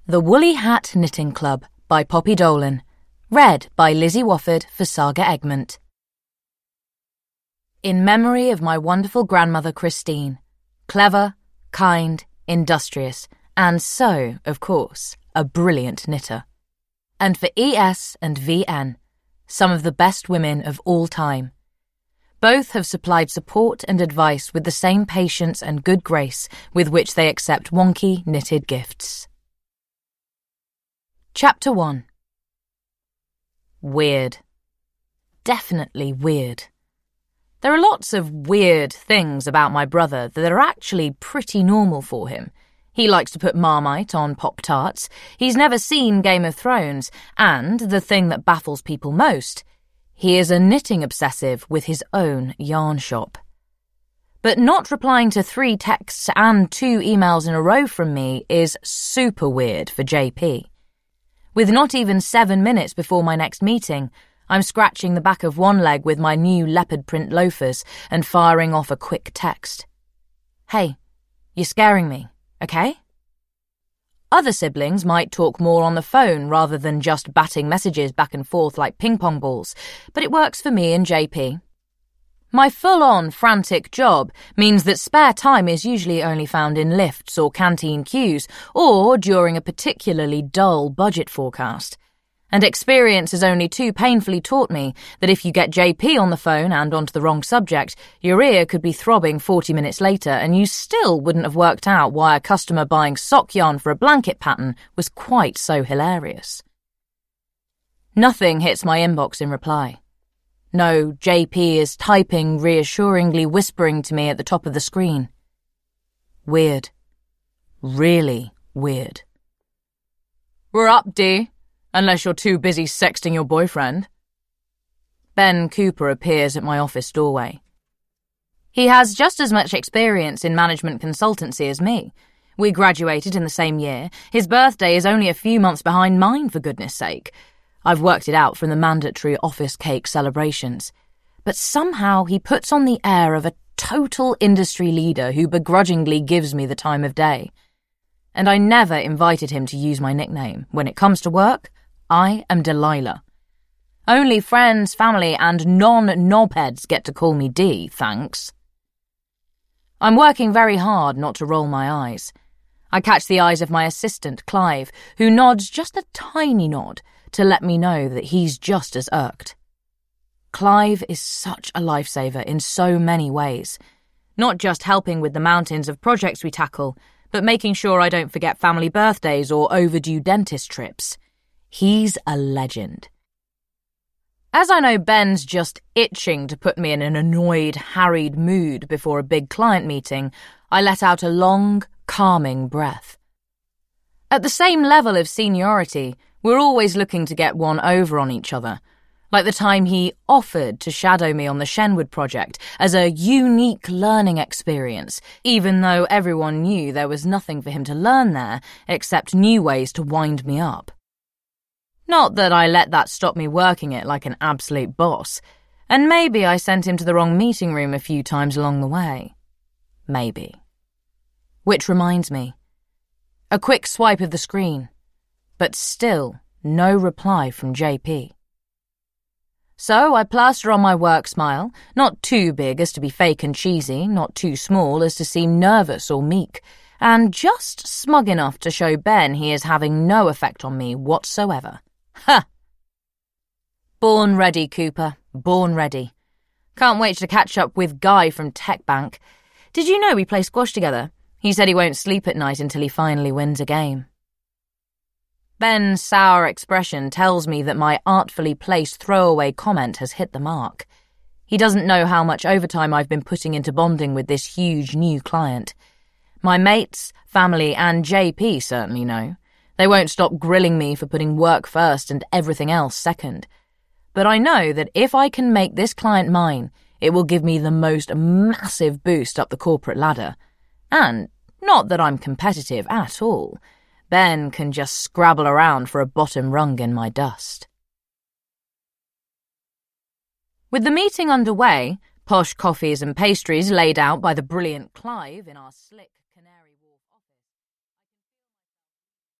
The Woolly Hat Knitting Club by Poppy Dolan. Read by Lizzie Wofford for Saga Egmont. In memory of my wonderful grandmother Christine, clever, kind, industrious, and so, of course, a brilliant knitter. And for E.S. and V.N., some of the best women of all time. Both have supplied support and advice with the same patience and good grace with which they accept wonky knitted gifts. Chapter 1. Weird. Definitely weird. There are lots of weird things about my brother that are actually pretty normal for him. He likes to put Marmite on Pop-Tarts, he's never seen Game of Thrones, and, the thing that baffles people most, he is a knitting obsessive with his own yarn shop. But not replying to 3 texts and 2 emails in a row from me is super weird for JP. With not even 7 minutes before my next meeting, I'm scratching the back of one leg with my new leopard print loafers and firing off a quick text. Hey, you're scaring me, okay? Other siblings might talk more on the phone rather than just batting messages back and forth like ping-pong balls, but it works for me and JP. My full-on frantic job means that spare time is usually only found in lifts or canteen queues or during a particularly dull budget forecast. And experience has only too painfully taught me that if you get JP on the phone and onto the wrong subject, your ear could be throbbing 40 minutes later and you still wouldn't have worked out why a customer buying sock yarn for a blanket pattern was quite so hilarious. Nothing hits my inbox in reply. No, JP is typing, reassuringly whispering to me at the top of the screen. Weird. Really weird. We're up, D. Unless you're too busy sexting your boyfriend. Ben Cooper appears at my office doorway. He has just as much experience in management consultancy as me. We graduated in the same year. His birthday is only a few months behind mine, for goodness sake. I've worked it out from the mandatory office cake celebrations. But somehow he puts on the air of a total industry leader who begrudgingly gives me the time of day. And I never invited him to use my nickname. When it comes to work, I am Delilah. Only friends, family, and non-knobheads get to call me D, thanks. I'm working very hard not to roll my eyes. I catch the eyes of my assistant, Clive, who nods just a tiny nod to let me know that he's just as irked. Clive is such a lifesaver in so many ways, not just helping with the mountains of projects we tackle, but making sure I don't forget family birthdays or overdue dentist trips. He's a legend. As I know Ben's just itching to put me in an annoyed, harried mood before a big client meeting, I let out a long, calming breath. At the same level of seniority, we're always looking to get one over on each other, like the time he offered to shadow me on the Shenwood project as a unique learning experience, even though everyone knew there was nothing for him to learn there except new ways to wind me up. Not that I let that stop me working it like an absolute boss, and maybe I sent him to the wrong meeting room a few times along the way. Maybe. Which reminds me. A quick swipe of the screen, but still no reply from JP. So I plaster on my work smile, not too big as to be fake and cheesy, not too small as to seem nervous or meek, and just smug enough to show Ben he is having no effect on me whatsoever. Ha! Born ready, Cooper. Born ready. Can't wait to catch up with Guy from Tech Bank. Did you know we play squash together? He said he won't sleep at night until he finally wins a game. Ben's sour expression tells me that my artfully placed throwaway comment has hit the mark. He doesn't know how much overtime I've been putting into bonding with this huge new client. My mates, family, and JP certainly know. They won't stop grilling me for putting work first and everything else second. But I know that if I can make this client mine, it will give me the most massive boost up the corporate ladder. And not that I'm competitive at all. Ben can just scrabble around for a bottom rung in my dust. With the meeting underway, posh coffees and pastries laid out by the brilliant Clive in our slick